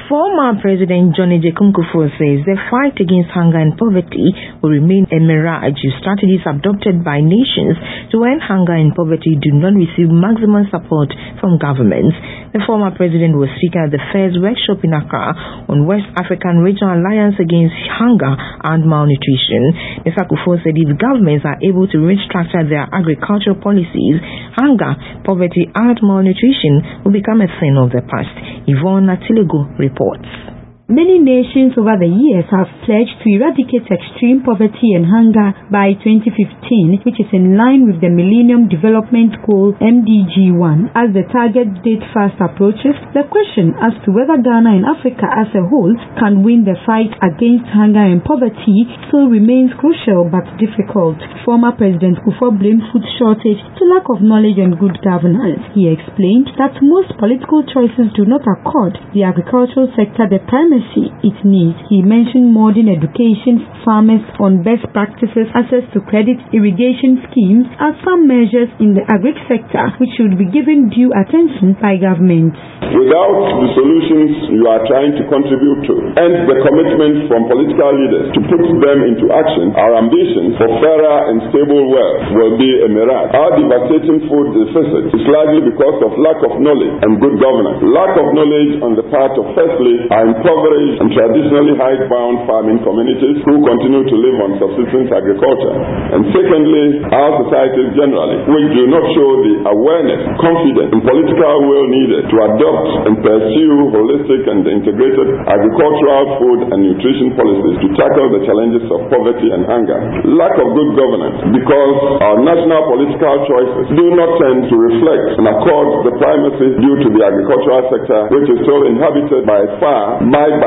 Former President John Agyekum Kufuor says the fight against hunger and poverty will remain a mirage if strategies adopted by nations to end hunger and poverty do not receive maximum support from governments. The former president was speaking at the first workshop in Accra on West African Regional Alliance Against Hunger and Malnutrition. Mr. Kufuor said if governments are able to restructure their agricultural policies, hunger, poverty and malnutrition will become a thing of the past. Yvonne Atiligo reports. Many nations over the years have pledged to eradicate extreme poverty and hunger by 2015, which is in line with the Millennium Development Goal MDG 1. As the target date fast approaches, the question as to whether Ghana and Africa as a whole can win the fight against hunger and poverty still remains crucial but difficult. Former President Kufuor blamed food shortage to lack of knowledge and good governance. He explained that most political choices do not accord the agricultural sector the primacy it needs. He mentioned modern education for farmers on best practices, access to credit, irrigation schemes as some measures in the agri sector which should be given due attention by governments. Without the solutions you are trying to contribute to and the commitment from political leaders to put them into action, our ambition for fairer and stable wealth will be a mirage. Our devastating food deficit is largely because of lack of knowledge and good governance. Lack of knowledge on the part of firstly our impoverished and traditionally hidebound farming communities who continue to live on subsistence agriculture, and secondly our societies generally which do not show the awareness, confidence and political will needed to adopt and pursue holistic and integrated agricultural, food and nutrition policies to tackle the challenges of poverty and hunger. Lack of good governance because our national political choices do not tend to reflect and accord the primacy due to the agricultural sector, which is still inhabited by far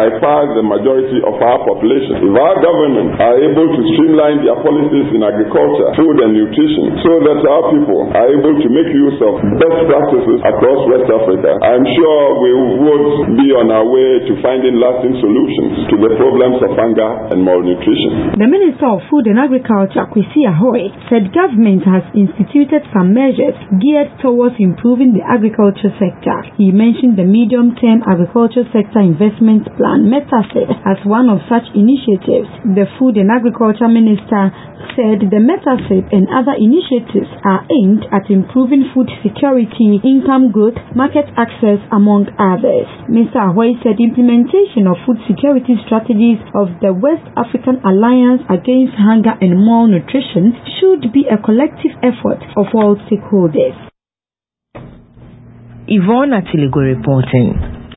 the majority of our population. If our governments are able to streamline their policies in agriculture, food and nutrition so that our people are able to make use of best practices across West Africa, I'm sure we would be on our way to finding lasting solutions to the problems of hunger and malnutrition. The Minister of Food and Agriculture, Kwesi Ahoy, said government has instituted some measures geared towards improving the agriculture sector. He mentioned the medium-term agriculture sector investment plan, METASEP, as one of such initiatives. The Food and Agriculture Minister said the METASEP and other initiatives are aimed at improving food security, income growth, market access, among others. Mr. Ahoy said implementation of food security strategies of the West African Alliance Against Hunger and Malnutrition should be a collective effort of all stakeholders. Yvonne Atiligo reporting.